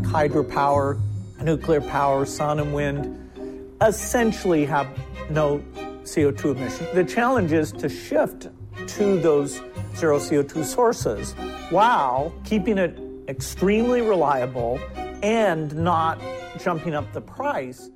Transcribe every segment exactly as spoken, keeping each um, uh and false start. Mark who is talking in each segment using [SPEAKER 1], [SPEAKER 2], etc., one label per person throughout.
[SPEAKER 1] hydropower, nuclear power, sun and wind, essentially have no C O two emission. The challenge is to shift to those zero C O two sources while keeping it extremely reliable and not jumping up the price.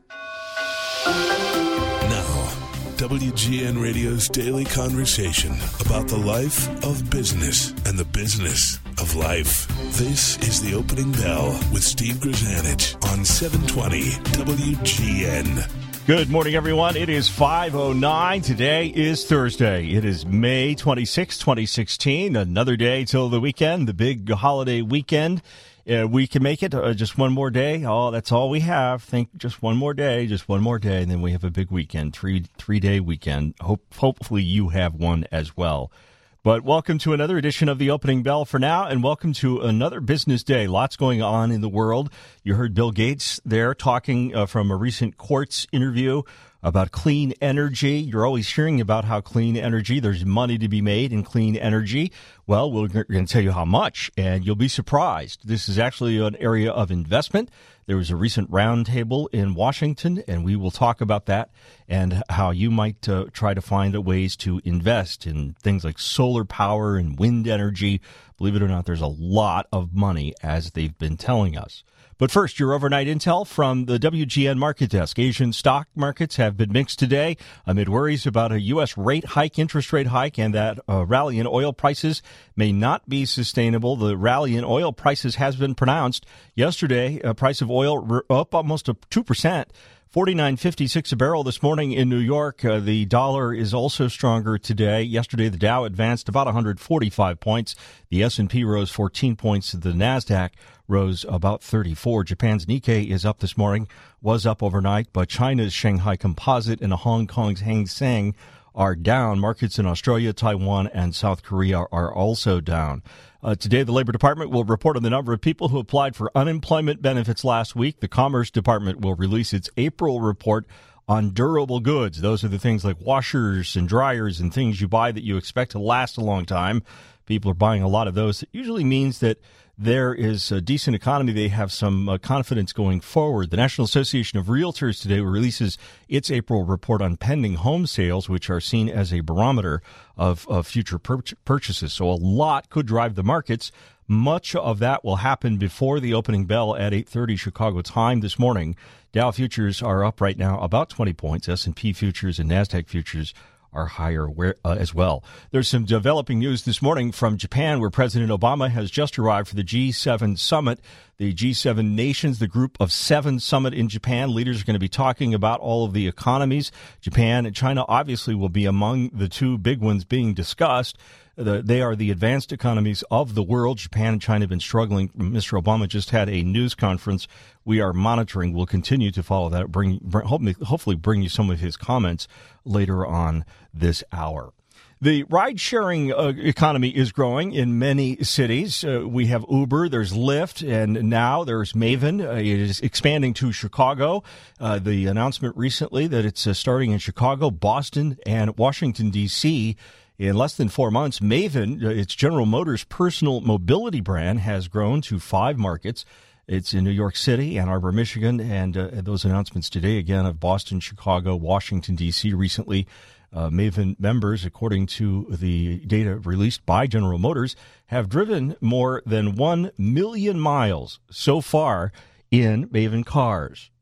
[SPEAKER 2] Now, W G N Radio's daily conversation about the life of business and the business of life. This is The Opening Bell with Steve Grzanich on seven twenty W G N.
[SPEAKER 3] Good morning, everyone. It is five oh nine. Today is Thursday. It is May twenty-sixth, twenty sixteen. Another day till the weekend, the big holiday weekend. Uh, we can make it uh, just one more day. Oh, that's all we have. Think just one more day, just one more day, and then we have a big weekend, three three day weekend. Hope hopefully you have one as well. But welcome to another edition of The Opening Bell for now, and welcome to another business day. Lots going on in the world. You heard Bill Gates there talking uh, from a recent Quartz interview about clean energy. You're always hearing about how clean energy, there's money to be made in clean energy. Well, we're going to tell you how much, and you'll be surprised. This is actually an area of investment. There was a recent roundtable in Washington, and we will talk about that and how you might uh, try to find ways to invest in things like solar power and wind energy. Believe it or not, there's a lot of money, as they've been telling us. But first, your overnight intel from the W G N Market Desk. Asian stock markets have been mixed today amid worries about a U S rate hike, interest rate hike, and that uh, rally in oil prices may not be sustainable. The rally in oil prices has been pronounced. Yesterday, a price of oil up almost two percent. forty-nine fifty-six a barrel this morning in New York. Uh, the dollar is also stronger today. Yesterday, the Dow advanced about one hundred forty-five points. The S and P rose fourteen points. The NASDAQ rose about thirty-four. Japan's Nikkei is up this morning, was up overnight, but China's Shanghai Composite and Hong Kong's Hang Seng are down. Markets in Australia, Taiwan, and South Korea are also down. Uh, today, the Labor Department will report on the number of people who applied for unemployment benefits last week. The Commerce Department will release its April report on durable goods. Those are the things like washers and dryers and things you buy that you expect to last a long time. People are buying a lot of those. It usually means that there is a decent economy. They have some uh, confidence going forward. The National Association of Realtors today releases its April report on pending home sales, which are seen as a barometer of, of future pur- purchases. So a lot could drive the markets. Much of that will happen before the opening bell at eight thirty Chicago time this morning. Dow futures are up right now about twenty points. S and P futures and NASDAQ futures are higher where, uh, as well. There's some developing news this morning from Japan, where President Obama has just arrived for the G seven summit. The G seven nations, the group of seven summit in Japan. Leaders are going to be talking about all of the economies. Japan and China obviously will be among the two big ones being discussed. The, they are the advanced economies of the world. Japan and China have been struggling. Mister Obama just had a news conference. We are monitoring. We'll continue to follow that. Bring, bring hopefully, hopefully bring you some of his comments later on this hour. The ride-sharing uh, economy is growing in many cities. Uh, we have Uber, there's Lyft, and now there's Maven. Uh, it is expanding to Chicago. Uh, the announcement recently that it's uh, starting in Chicago, Boston, and Washington, D C in less than four months. Maven, uh, its General Motors personal mobility brand, has grown to five markets. It's in New York City, Ann Arbor, Michigan, and uh, those announcements today, again, of Boston, Chicago, Washington, D C recently. Uh, Maven members, according to the data released by General Motors, have driven more than one million miles so far in Maven cars.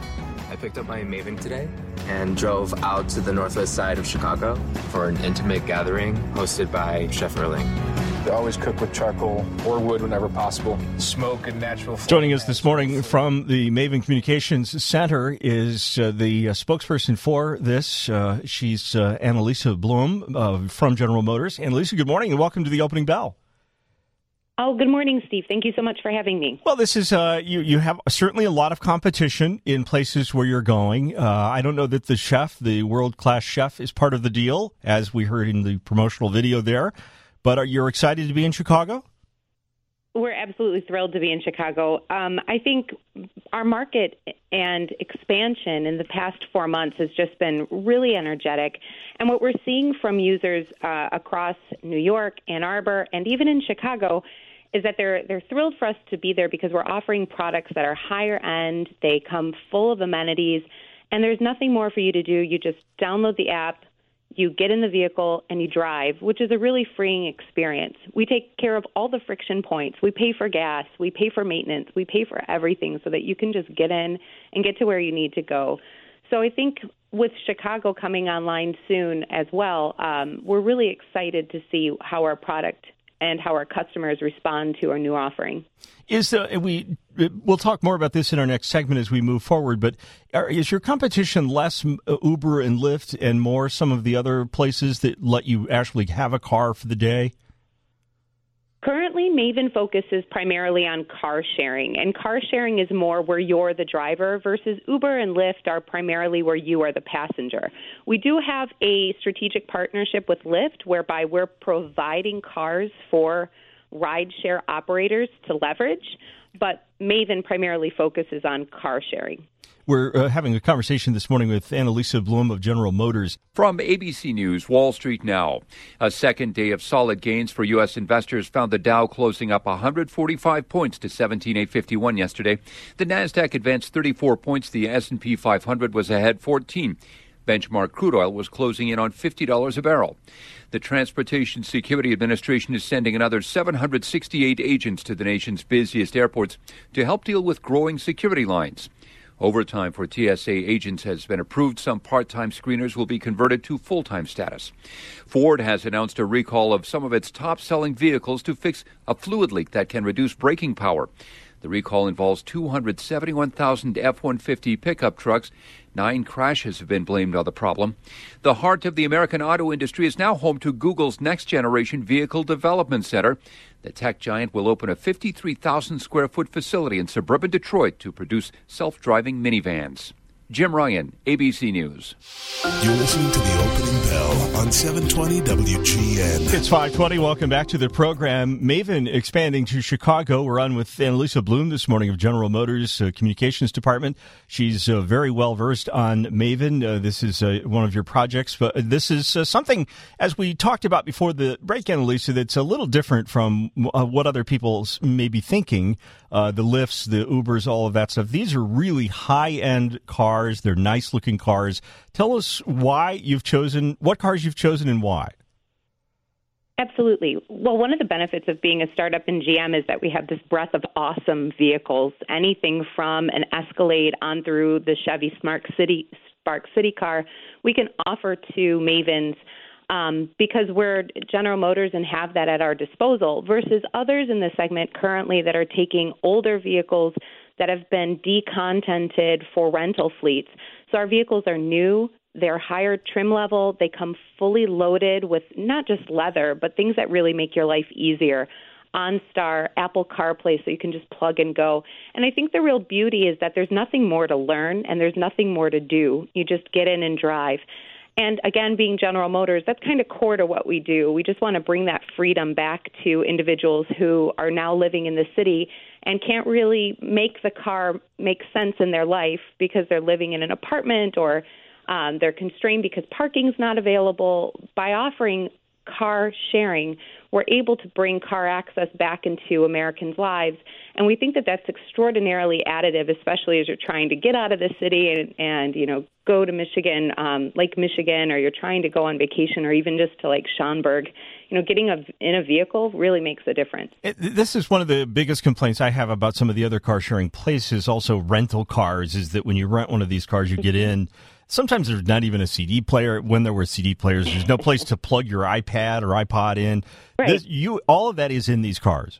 [SPEAKER 4] I picked up my Maven today and drove out to the northwest side of Chicago for an intimate gathering hosted by Chef Erling.
[SPEAKER 5] They always cook with charcoal or wood whenever possible. Smoke and natural flavor.
[SPEAKER 3] Joining us this morning from the Maven Communications Center is uh, the uh, spokesperson for this. Uh, she's uh, Annalisa Bloom uh, from General Motors. Annalisa, good morning and welcome to the Opening Bell.
[SPEAKER 6] Oh, good morning, Steve. Thank you so much for having me.
[SPEAKER 3] Well, this is, uh, you, you have certainly a lot of competition in places where you're going. Uh, I don't know that the chef, the world-class chef, is part of the deal, as we heard in the promotional video there. But are you excited to be in Chicago?
[SPEAKER 6] We're absolutely thrilled to be in Chicago. Um, I think our market and expansion in the past four months has just been really energetic. And what we're seeing from users uh, across New York, Ann Arbor, and even in Chicago is that they're they're thrilled for us to be there because we're offering products that are higher end. They come full of amenities, and there's nothing more for you to do. You just download the app, you get in the vehicle, and you drive, which is a really freeing experience. We take care of all the friction points. We pay for gas. We pay for maintenance. We pay for everything so that you can just get in and get to where you need to go. So I think with Chicago coming online soon as well, um, we're really excited to see how our product and how our customers respond to our new offering.
[SPEAKER 3] Is uh, we we'll talk more about this in our next segment as we move forward. But are, is your competition less Uber and Lyft and more some of the other places that let you actually have a car for the day?
[SPEAKER 6] Currently, Maven focuses primarily on car sharing, and car sharing is more where you're the driver versus Uber and Lyft are primarily where you are the passenger. We do have a strategic partnership with Lyft whereby we're providing cars for rideshare operators to leverage, but Maven primarily focuses on car sharing.
[SPEAKER 3] We're uh, having a conversation this morning with Annalisa Bloom of General Motors.
[SPEAKER 7] From A B C News, Wall Street now. A second day of solid gains for U S investors found the Dow closing up one hundred forty-five points to seventeen thousand eight hundred fifty-one yesterday. The Nasdaq advanced thirty-four points. The S and P five hundred was ahead fourteen. Benchmark crude oil was closing in on fifty dollars a barrel. The Transportation Security Administration is sending another seven hundred sixty-eight agents to the nation's busiest airports to help deal with growing security lines. Overtime for T S A agents has been approved. Some part-time screeners will be converted to full-time status. Ford has announced a recall of some of its top-selling vehicles to fix a fluid leak that can reduce braking power. The recall involves two hundred seventy-one thousand F one fifty pickup trucks. Nine crashes have been blamed on the problem. The heart of the American auto industry is now home to Google's next-generation vehicle development center. The tech giant will open a fifty-three thousand square foot facility in suburban Detroit to produce self-driving minivans. Jim Ryan, A B C News.
[SPEAKER 2] You're listening to the opening bell on seven twenty W G N.
[SPEAKER 3] It's five twenty. Welcome back to the program. Maven expanding to Chicago. We're on with Annalisa Bloom this morning of General Motors uh, Communications Department. She's uh, very well versed on Maven. Uh, this is uh, one of your projects, but this is uh, something, as we talked about before the break, Annalisa, that's a little different from uh, what other people may be thinking. Uh, the Lyfts, the Ubers, all of that stuff. These are really high-end cars. They're nice-looking cars. Tell us why you've chosen, what cars you've chosen and why.
[SPEAKER 6] Absolutely. Well, one of the benefits of being a startup in G M is that we have this breadth of awesome vehicles, anything from an Escalade on through the Chevy Spark City, Spark City car we can offer to Mavens. Um, because we're General Motors and have that at our disposal versus others in the segment currently that are taking older vehicles that have been decontented for rental fleets. So our vehicles are new, they're higher trim level, they come fully loaded with not just leather, but things that really make your life easier. OnStar, Apple CarPlay, so you can just plug and go. And I think the real beauty is that there's nothing more to learn and there's nothing more to do. You just get in and drive. And again, being General Motors, that's kind of core to what we do. We just want to bring that freedom back to individuals who are now living in the city and can't really make the car make sense in their life because they're living in an apartment or um, they're constrained because parking's not available. By offering car sharing, we're able to bring car access back into Americans' lives. And we think that that's extraordinarily additive, especially as you're trying to get out of the city and, and you know, go to Michigan, um, Lake Michigan, or you're trying to go on vacation or even just to like Schaumburg. You know, getting a, in a vehicle really makes a difference.
[SPEAKER 3] It, this is one of the biggest complaints I have about some of the other car sharing places, also rental cars, is that when you rent one of these cars, you get in. Sometimes there's not even a C D player. When there were C D players, there's no place to plug your iPad or iPod in.
[SPEAKER 6] Right.
[SPEAKER 3] This, you, all of that is in these cars.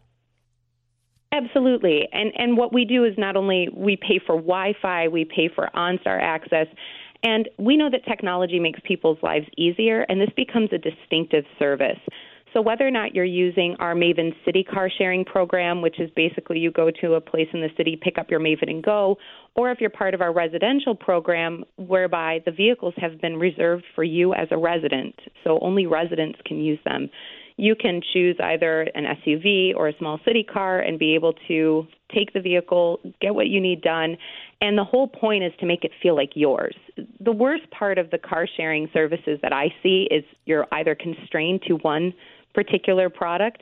[SPEAKER 6] Absolutely. And and what we do is not only we pay for Wi-Fi, we pay for OnStar access, and we know that technology makes people's lives easier, and this becomes a distinctive service. So whether or not you're using our Maven City car sharing program, which is basically you go to a place in the city, pick up your Maven and go, or if you're part of our residential program whereby the vehicles have been reserved for you as a resident, so only residents can use them, you can choose either an S U V or a small city car and be able to take the vehicle, get what you need done, and the whole point is to make it feel like yours. The worst part of the car sharing services that I see is you're either constrained to one particular product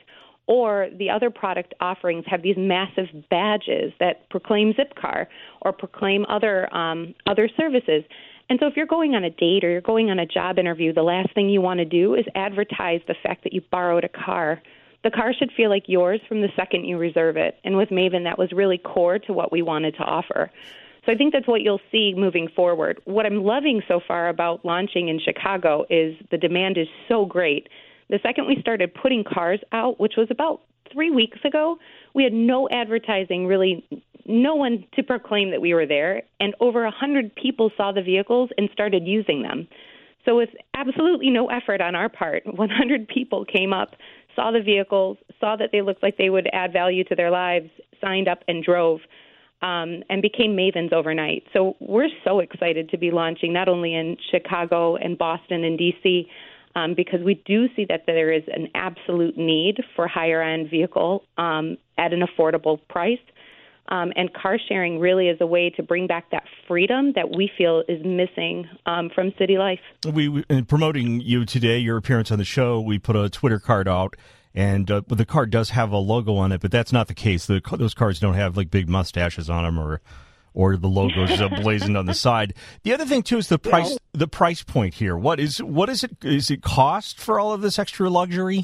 [SPEAKER 6] Or the other product offerings have these massive badges that proclaim Zipcar or proclaim other um, other services. And so if you're going on a date or you're going on a job interview, the last thing you want to do is advertise the fact that you borrowed a car. The car should feel like yours from the second you reserve it. And with Maven, that was really core to what we wanted to offer. So I think that's what you'll see moving forward. What I'm loving so far about launching in Chicago is the demand is so great. The second we started putting cars out, which was about three weeks ago, we had no advertising, really no one to proclaim that we were there, and over one hundred people saw the vehicles and started using them. So with absolutely no effort on our part, one hundred people came up, saw the vehicles, saw that they looked like they would add value to their lives, signed up and drove, um, and became Mavens overnight. So we're so excited to be launching not only in Chicago and Boston and D C, Um, because we do see that there is an absolute need for higher-end vehicle um, at an affordable price. Um, and car sharing really is a way to bring back that freedom that we feel is missing um, from city life.
[SPEAKER 3] We, we in promoting you today, your appearance on the show, we put a Twitter card out, and uh, the card does have a logo on it, but that's not the case. The, those cards don't have like big mustaches on them or or the logos uh, blazoned on the side. The other thing too is the price. The price point here. What is what is it? Is it cost for all of this extra luxury?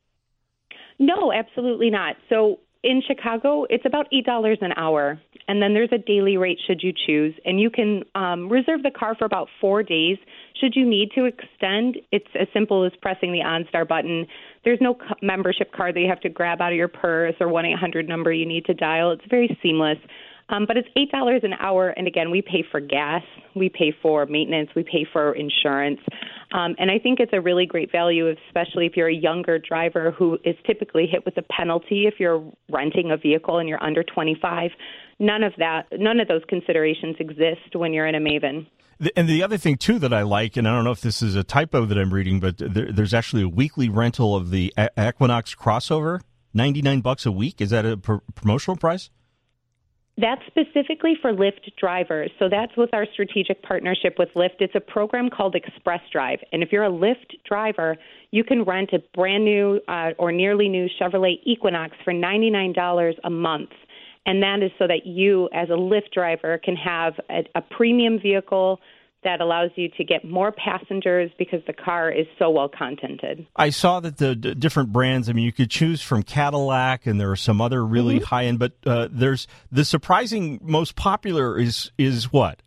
[SPEAKER 6] No, absolutely not. So in Chicago, it's about eight dollars an hour, and then there's a daily rate should you choose, and you can um, reserve the car for about four days. Should you need to extend, it's as simple as pressing the OnStar button. There's no co- membership card that you have to grab out of your purse or one eight hundred number you need to dial. It's very seamless. Um, but it's eight dollars an hour, and again, we pay for gas, we pay for maintenance, we pay for insurance, um, and I think it's a really great value, especially if you're a younger driver who is typically hit with a penalty if you're renting a vehicle and you're under twenty-five. None of that, none of those considerations exist when you're in a Maven.
[SPEAKER 3] And the other thing, too, that I like, and I don't know if this is a typo that I'm reading, but there, there's actually a weekly rental of the Equinox crossover, ninety-nine bucks a week. Is that a pr- promotional price?
[SPEAKER 6] That's specifically for Lyft drivers. So that's with our strategic partnership with Lyft. It's a program called Express Drive. And if you're a Lyft driver, you can rent a brand new uh, or nearly new Chevrolet Equinox for ninety-nine dollars a month. And that is so that you, as a Lyft driver, can have a, a premium vehicle that allows you to get more passengers because the car is so well contented.
[SPEAKER 3] I saw that the d- different brands, I mean, you could choose from Cadillac, and there are some other really mm-hmm. high-end, but uh, there's the surprising most popular is is what?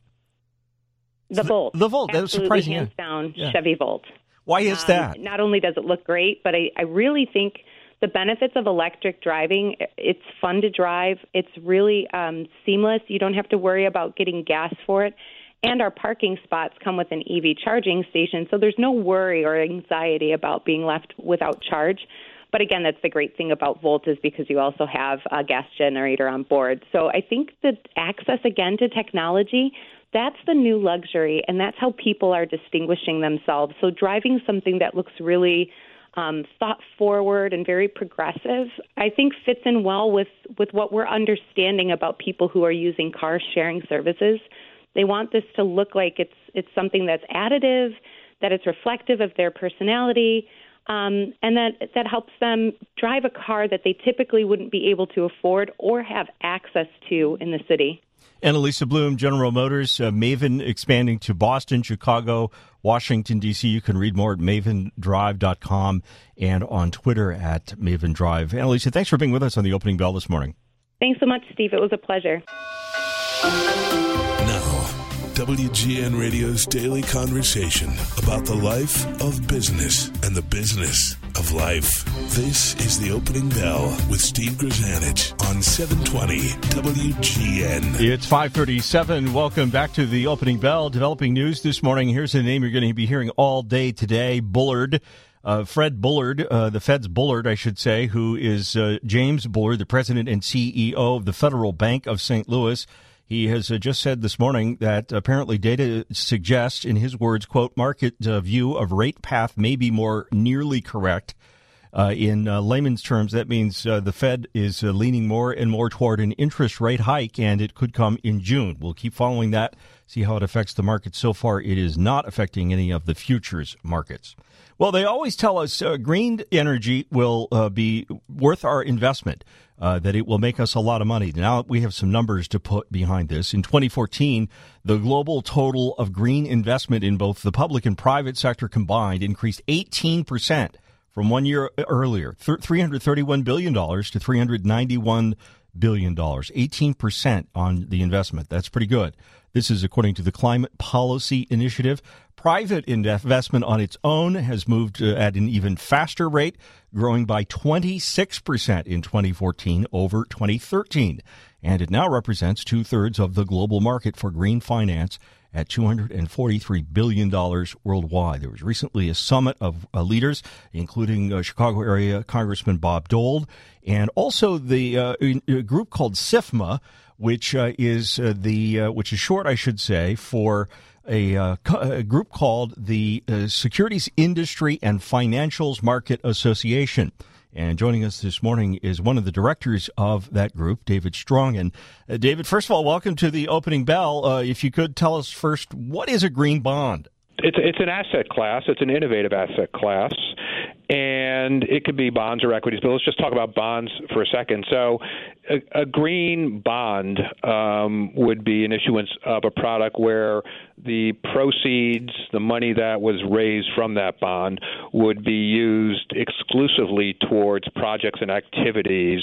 [SPEAKER 6] The Volt.
[SPEAKER 3] The, the Volt. That was surprising.
[SPEAKER 6] Hands down,
[SPEAKER 3] yeah.
[SPEAKER 6] Chevy Volt.
[SPEAKER 3] Why is um, that?
[SPEAKER 6] Not only does it look great, but I, I really think the benefits of electric driving, it's fun to drive. It's really um, seamless. You don't have to worry about getting gas for it. And our parking spots come with an E V charging station, so there's no worry or anxiety about being left without charge. But again, that's the great thing about Volt is because you also have a gas generator on board. So I think that access, again, to technology, that's the new luxury, and that's how people are distinguishing themselves. So driving something that looks really um, thought-forward and very progressive, I think fits in well with, with what we're understanding about people who are using car-sharing services. They want this to look like it's it's something that's additive, that it's reflective of their personality, um, and that that helps them drive a car that they typically wouldn't be able to afford or have access to in the city.
[SPEAKER 3] Annalisa Bloom, General Motors, uh, Maven expanding to Boston, Chicago, Washington, D C. You can read more at maven drive dot com and on Twitter at Maven Drive. Annalisa, thanks for being with us on the Opening Bell this morning.
[SPEAKER 6] Thanks so much, Steve. It was a pleasure.
[SPEAKER 2] Now, W G N Radio's daily conversation about the life of business and the business of life. This is the Opening Bell with Steve Grzanich on seven twenty W G N.
[SPEAKER 3] It's five thirty-seven. Welcome back to the Opening Bell. Developing news this morning. Here's a name you're going to be hearing all day today. Bullard. Uh, Fred Bullard, uh, the Fed's Bullard, I should say, who is uh, James Bullard, the president and C E O of the Federal Bank of Saint Louis. He has uh, just said this morning that apparently data suggests, in his words, quote, market uh, view of rate path may be more nearly correct. Uh, in uh, layman's terms, that means uh, the Fed is uh, leaning more and more toward an interest rate hike, and it could come in June. We'll keep following that, see how it affects the market. So far, it is not affecting any of the futures markets. Well, they always tell us uh, green energy will uh, be worth our investment, uh, that it will make us a lot of money. Now we have some numbers to put behind this. In twenty fourteen, the global total of green investment in both the public and private sector combined increased eighteen percent from one year earlier, three hundred thirty-one billion dollars to three hundred ninety-one billion dollars, eighteen percent on the investment. That's pretty good. This is according to the Climate Policy Initiative. Private investment on its own has moved at an even faster rate, growing by twenty-six percent in twenty fourteen over twenty thirteen. And it now represents two-thirds of the global market for green finance at two hundred forty-three billion dollars worldwide. There was recently a summit of uh, leaders, including uh, Chicago area Congressman Bob Dole, and also the uh, a group called SIFMA, which uh, is uh, the uh, which is short, I should say, for a, uh, a group called the uh, Securities Industry and Financials Market Association. And joining us this morning is one of the directors of that group, David Strong. And uh, David, first of all, welcome to the opening bell. Uh, if you could tell us first, what is a green bond?
[SPEAKER 8] It's it's an asset class. It's an innovative asset class, and it could be bonds or equities. But let's just talk about bonds for a second. So a, a green bond um, would be an issuance of a product where the proceeds, the money that was raised from that bond, would be used exclusively towards projects and activities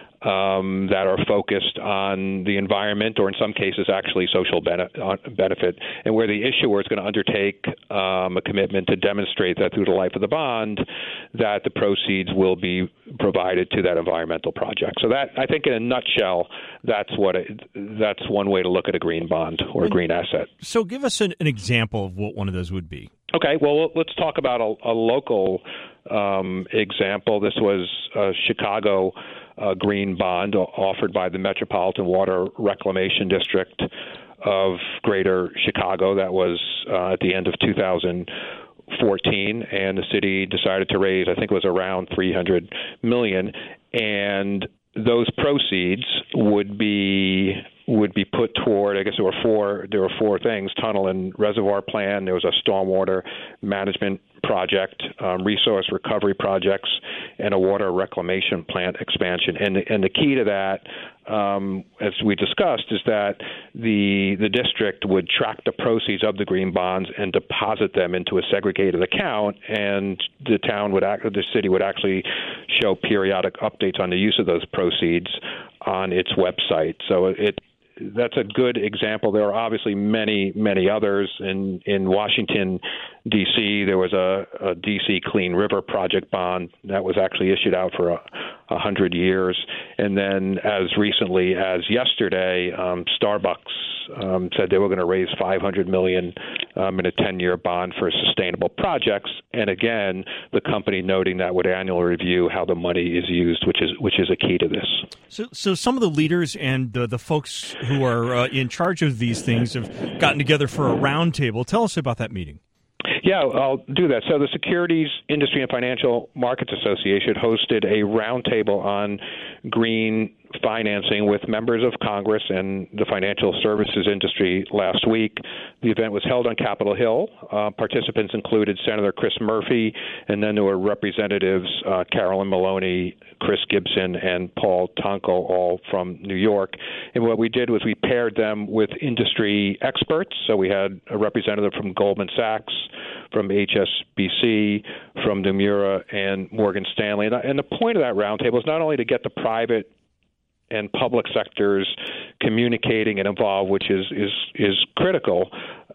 [SPEAKER 8] um, that are focused on the environment, or in some cases actually social benefit, and where the issuer is going to undertake um, a commitment to demonstrate that through the life of the bond that the proceeds will be provided to that environmental project. So that, I think in a nutshell, that's what it, that's one way to look at a green bond or a green asset.
[SPEAKER 3] So give us an, an example of what one of those would be.
[SPEAKER 8] Okay, well, let's talk about a, a local um, example. This was a Chicago uh, green bond offered by the Metropolitan Water Reclamation District of Greater Chicago. That was uh, at the end of two thousand fourteen, and the city decided to raise, I think it was around three hundred million dollars, and those proceeds would be would be put toward, I guess there were four there were four things: tunnel and reservoir plan, there was a stormwater management project, um, resource recovery projects, and a water reclamation plant expansion. And the, and the key to that, um, as we discussed, is that the the district would track the proceeds of the green bonds and deposit them into a segregated account, and the town would act, the city would actually show periodic updates on the use of those proceeds on its website. So it that's a good example. There are obviously many, many others. In, in Washington, D C, there was a, a D C Clean River Project bond that was actually issued out for a, a hundred years. And then as recently as yesterday, um, Starbucks um, said they were going to raise five hundred million dollars um, in a ten-year bond for sustainable projects. And again, the company noting that would annually review how the money is used, which is which is a key to this.
[SPEAKER 3] So, so some of the leaders and the, the folks who are uh, in charge of these things have gotten together for a roundtable. Tell us about that meeting.
[SPEAKER 8] Yeah, I'll do that. So the Securities Industry and Financial Markets Association hosted a roundtable on green financing with members of Congress and the financial services industry last week. The event was held on Capitol Hill. Uh, participants included Senator Chris Murphy, and then there were Representatives uh, Carolyn Maloney, Chris Gibson, and Paul Tonko, all from New York. And what we did was we paired them with industry experts. So we had a representative from Goldman Sachs, from H S B C, from Nomura, and Morgan Stanley. And the point of that roundtable is not only to get the private and public sectors communicating and involved, which is is is critical,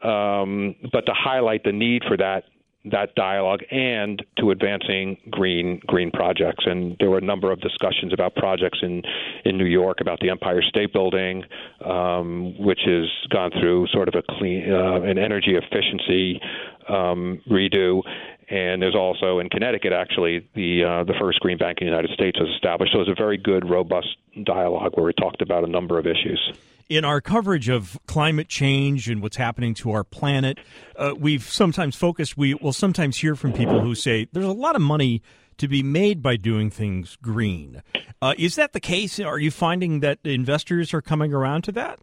[SPEAKER 8] um, but to highlight the need for that that dialogue and to advancing green green projects. And there were a number of discussions about projects in, in New York, about the Empire State Building, um, which has gone through sort of a clean uh, an energy efficiency um, redo. And there's also in Connecticut, actually, the uh, the first green bank in the United States was established. So it was a very good, robust dialogue where we talked about a number of issues.
[SPEAKER 3] In our coverage of climate change and what's happening to our planet, uh, we've sometimes focused, we will sometimes hear from people who say there's a lot of money to be made by doing things green. Uh, is that the case? Are you finding that investors are coming around to that?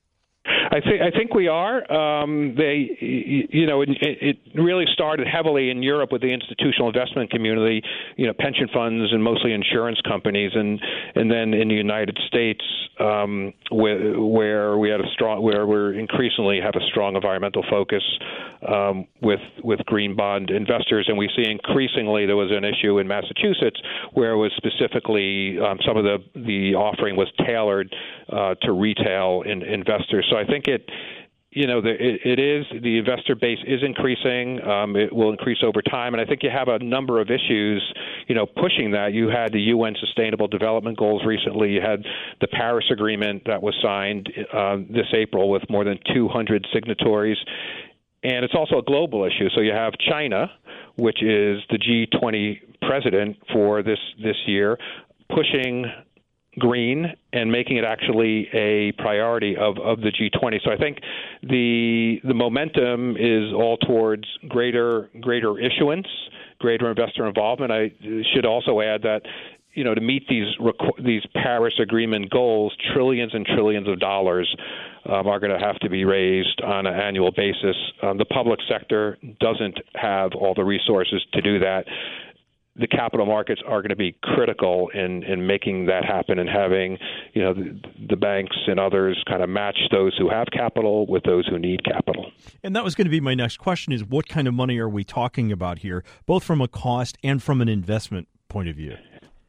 [SPEAKER 8] I think I think we are. Um, they, you know, it, it really started heavily in Europe with the institutional investment community, you know, pension funds and mostly insurance companies, and and then in the United States, um, where, where we had a strong, where we're increasingly have a strong environmental focus um, with with green bond investors, and we see increasingly there was an issue in Massachusetts where it was specifically um, some of the the offering was tailored uh, to retail in, investors. So I think it, you know, the, it, it is the investor base is increasing. Um, it will increase over time, and I think you have a number of issues, you know, pushing that. You had the U N Sustainable Development Goals recently. You had the Paris Agreement that was signed uh, this April with more than two hundred signatories, and it's also a global issue. So you have China, which is the G twenty president for this this year, pushing green and making it actually a priority of, of the G twenty. So I think the the momentum is all towards greater greater issuance, greater investor involvement. I should also add that, you know, to meet these these Paris Agreement goals, trillions and trillions of dollars um, are going to have to be raised on an annual basis. Um, the public sector doesn't have all the resources to do that. The capital markets are going to be critical in, in making that happen and having, you know, the, the banks and others kind of match those who have capital with those who need capital.
[SPEAKER 3] And that was going to be my next question is what kind of money are we talking about here, both from a cost and from an investment point of view?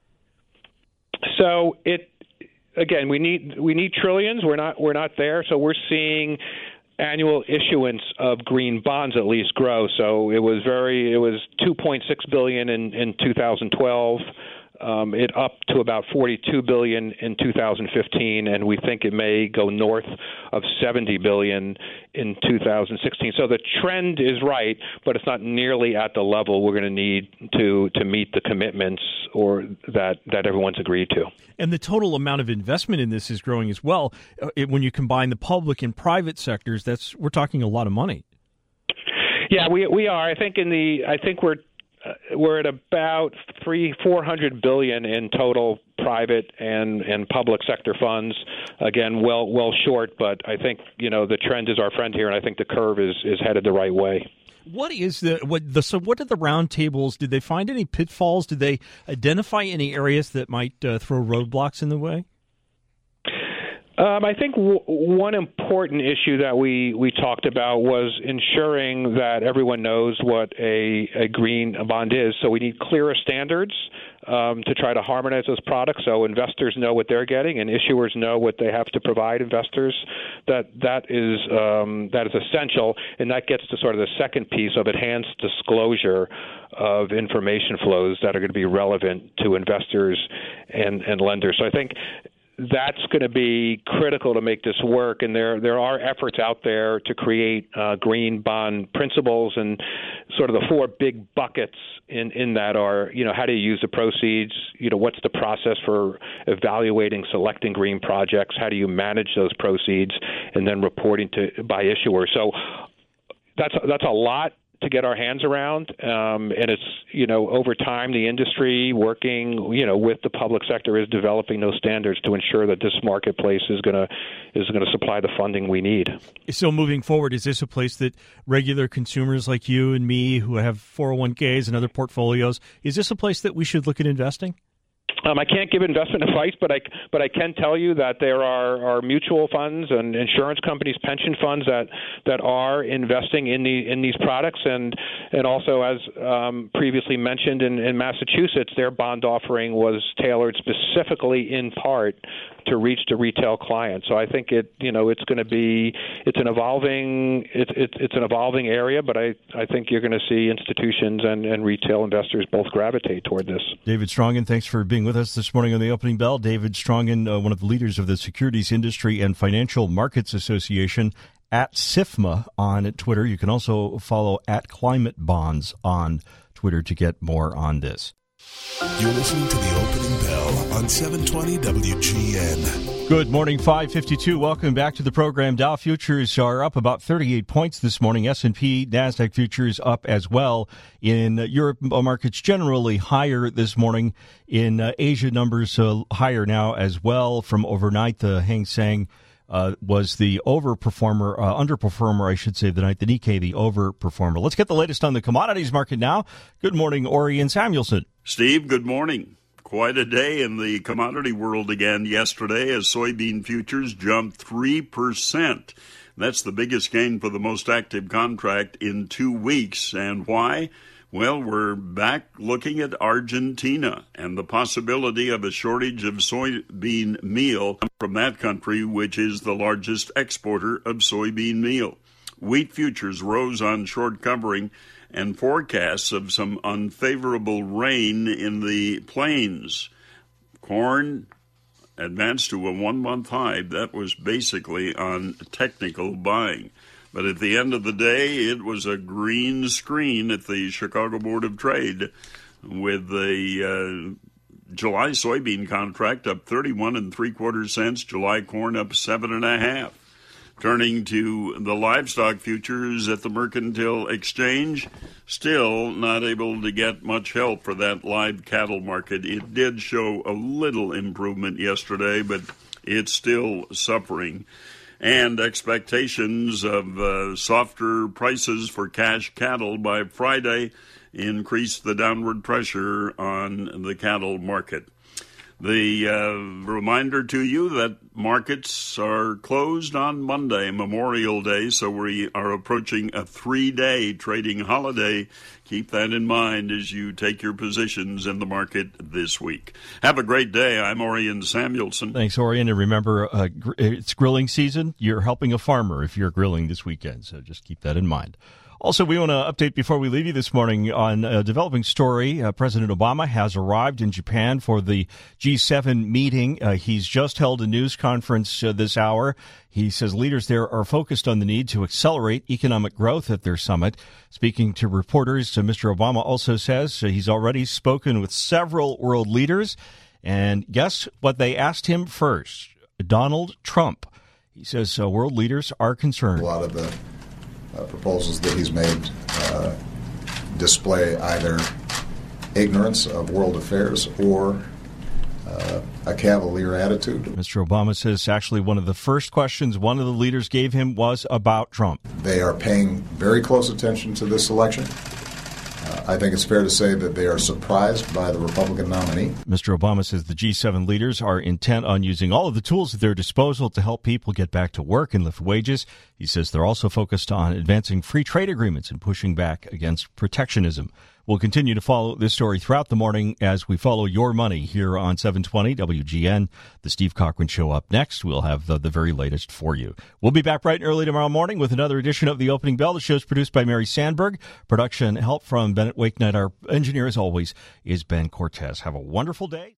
[SPEAKER 8] So it, again, we need we need trillions. We're not we're not there. So we're seeing annual issuance of green bonds at least grow. So it was very it was two point six billion dollars in, in two thousand twelve. Um, it up to about forty-two billion dollars in two thousand fifteen, and we think it may go north of seventy billion dollars in two thousand sixteen. So the trend is right, but it's not nearly at the level we're going to need to to meet the commitments or that that everyone's agreed to.
[SPEAKER 3] And the total amount of investment in this is growing as well. It, when you combine the public and private sectors, that's we're talking a lot of money.
[SPEAKER 8] Yeah, we we are. I think in the I think we're. Uh, we're at about three, four hundred billion in total private and, and public sector funds. Again, well, well short, but I think you know the trend is our friend here, and I think the curve is, is headed the right way.
[SPEAKER 3] What is the what the so what did the roundtables? Did they find any pitfalls? Did they identify any areas that might uh, throw roadblocks in the way?
[SPEAKER 8] Um, I think w- one important issue that we, we talked about was ensuring that everyone knows what a, a green bond is. So we need clearer standards um, to try to harmonize those products so investors know what they're getting and issuers know what they have to provide investors. That that is um, that is essential, and that gets to sort of the second piece of enhanced disclosure of information flows that are going to be relevant to investors and, and lenders. So I think that's going to be critical to make this work, and there there are efforts out there to create uh, green bond principles, and sort of the four big buckets in, in that are, you know, how do you use the proceeds? You know, what's the process for evaluating, selecting green projects? How do you manage those proceeds, and then reporting to by issuer? So that's that's a lot to get our hands around, um, and it's, you know, over time the industry working, you know, with the public sector is developing those standards to ensure that this marketplace is going to is going to supply the funding we need.
[SPEAKER 3] So moving forward, is this a place that regular consumers like you and me who have four oh one k's and other portfolios, is this a place that we should look at investing?
[SPEAKER 8] Um, I can't give investment advice, but I but I can tell you that there are, are mutual funds and insurance companies, pension funds that, that are investing in the in these products, and and also as um, previously mentioned in, in Massachusetts, their bond offering was tailored specifically in part to reach the retail client. So I think it you know it's going to be it's an evolving it's it's it's an evolving area, but I, I think you're going to see institutions and, and retail investors both gravitate toward this.
[SPEAKER 3] David Strongen, thanks for being with us this morning on the Opening Bell. David Strongen, uh, one of the leaders of the Securities Industry and Financial Markets Association, at S I F M A on Twitter. You can also follow at Climate Bonds on Twitter to get more on this.
[SPEAKER 2] You're listening to The Opening Bell on seven twenty W G N.
[SPEAKER 3] Good morning, five fifty-two. Welcome back to the program. Dow futures are up about thirty-eight points this morning. S and P, NASDAQ futures up as well. In Europe, markets generally higher this morning. In uh, Asia, numbers uh, higher now as well. From overnight, the Hang Seng uh, was the overperformer, uh, underperformer, I should say, the night. The Nikkei, the overperformer. Let's get the latest on the commodities market now. Good morning, Orion Samuelson.
[SPEAKER 9] Steve, good morning. Quite a day in the commodity world again yesterday as soybean futures jumped three percent. That's the biggest gain for the most active contract in two weeks. And why? Well, we're back looking at Argentina and the possibility of a shortage of soybean meal from that country, which is the largest exporter of soybean meal. Wheat futures rose on short covering and forecasts of some unfavorable rain in the plains. Corn advanced to a one-month high. That was basically on technical buying. But at the end of the day, it was a green screen at the Chicago Board of Trade with the uh, July soybean contract up thirty-one and three quarter cents, July corn up seven and a half. Turning to the livestock futures at the Mercantile Exchange, still not able to get much help for that live cattle market. It did show a little improvement yesterday, but it's still suffering. And expectations of uh, softer prices for cash cattle by Friday increased the downward pressure on the cattle market. The uh, reminder to you that markets are closed on Monday, Memorial Day, so we are approaching a three-day trading holiday. Keep that in mind as you take your positions in the market this week. Have a great day. I'm Orion Samuelson.
[SPEAKER 3] Thanks, Orion. And remember, uh, gr- it's grilling season. You're helping a farmer if you're grilling this weekend, so just keep that in mind. Also, we want to update before we leave you this morning on a developing story. Uh, President Obama has arrived in Japan for the G seven meeting. Uh, he's just held a news conference uh, this hour. He says leaders there are focused on the need to accelerate economic growth at their summit. Speaking to reporters, uh, Mister Obama also says uh, he's already spoken with several world leaders. And guess what they asked him first? Donald Trump. He says uh, world leaders are concerned.
[SPEAKER 10] A lot of the Uh, proposals that he's made uh, display either ignorance of world affairs or uh, a cavalier attitude.
[SPEAKER 3] Mister Obama says actually one of the first questions one of the leaders gave him was about Trump.
[SPEAKER 10] They are paying very close attention to this election. Uh, I think it's fair to say that they are surprised by the Republican nominee.
[SPEAKER 3] Mister Obama says the G seven leaders are intent on using all of the tools at their disposal to help people get back to work and lift wages. He says they're also focused on advancing free trade agreements and pushing back against protectionism. We'll continue to follow this story throughout the morning as we follow your money here on seven twenty W G N. The Steve Cochran Show up next. We'll have the, the very latest for you. We'll be back bright and early tomorrow morning with another edition of The Opening Bell. The show's produced by Mary Sandberg. Production help from Bennett Wakennight. Our engineer, as always, is Ben Cortez. Have a wonderful day.